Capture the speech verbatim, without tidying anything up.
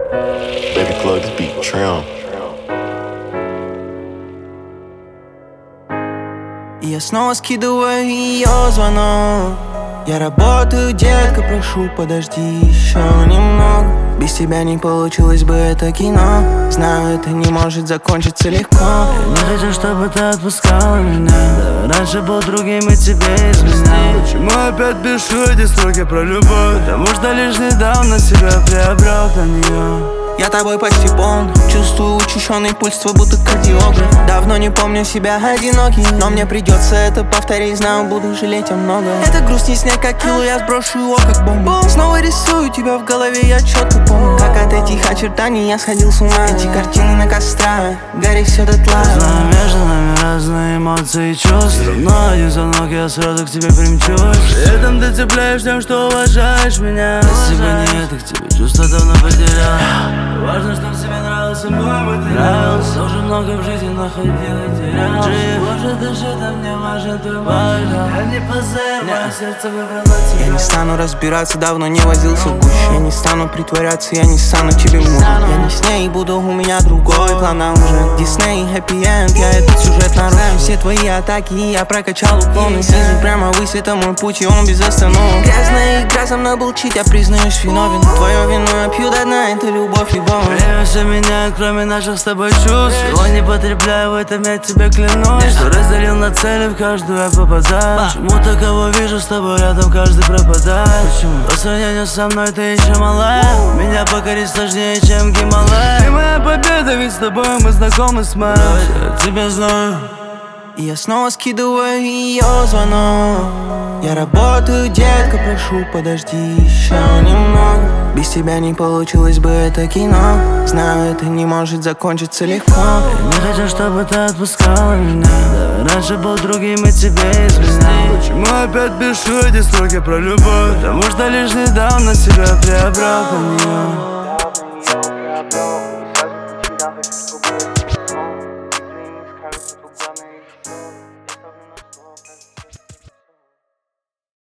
Baby Club, this beat trim. И я снова скидываю ее звонок. Я работаю, детка, прошу, подожди еще немного. Без тебя не получилось бы это кино. Знаю, это не может закончиться легко. Я не хочу, чтобы ты отпускала меня. Раньше был другим и тебе изменял. Почему опять пишу эти строки про любовь? Потому что лишь недавно себя приобрел для нее. Я тобой почти полон. Чувствую учащенный пульс, твой будто кардиограф. Давно не помню себя одинокий, но мне придется это повторить. Знаю, буду жалеть о многом. Это грусть не снять как кило, я сброшу его как бомбу. Снова рисую тебя в голове, я четко помню, как от этих очертаний я сходил с ума. Эти картины на кострах, горит все дотла. Знаю, между нами разные эмоции и чувства, но один звонок, я сразу к тебе примчусь. При этом ты цепляешь тем, что уважаешь меня. Если бы не это, к тебе чувства давно потерял. Важно, чтоб тебе нравился мой материал. Тоже много в жизни находил и терял. Может, даже там не важен твой важен. Я не позер, мое сердце выбрало тебя. Я не стану разбираться, давно не возился в гуще. Я не стану притворяться, я не стану тебе мужем. Я не с ней буду, у меня другой план, а уже Дисней, хэппи-энд, я этот сюжет нарушил. Все твои атаки, и я прокачал уклоны. Снизу прямо ввысь, это мой путь, и он без остановок. Грязная игра, со мной был чит, я признаюсь виновен. Твое вино я пью до дна, это любовь и боль. Время все меняет, кроме наших с тобой чувств. Его не потребляю, в этом я тебе клянусь. Что разделил на цели, в каждую я попадаю. Почему-то кого вижу с тобой рядом, каждый пропадает. Почему? По сравнению со мной ты еще малая. Меня покорить сложнее, чем Гималай. Ты моя победа, ведь с тобой мы знакомы с моей. Я тебя знаю. И я снова скидываю ее звонок. Я работаю, детка, прошу, подожди еще немного. Без тебя не получилось бы это кино. Знаю, это не может закончиться легко. Я не хочу, чтобы ты отпускала меня. Да, раньше был другим и тебе изменял. Почему опять пишу эти строки про любовь? Потому что лишь недавно себя приобрел для нее.